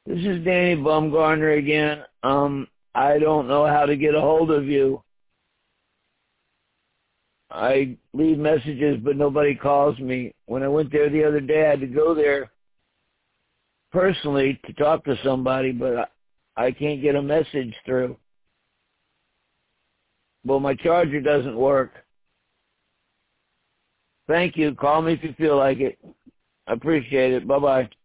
This is Danny Baumgartner again. I don't know how to get a hold of you. I leave messages, but nobody calls me. When I went there the other day, I had to go there personally to talk to somebody, but I can't get a message through. Well, my charger doesn't work. Thank you. Call me if you feel like it. I appreciate it. Bye-bye.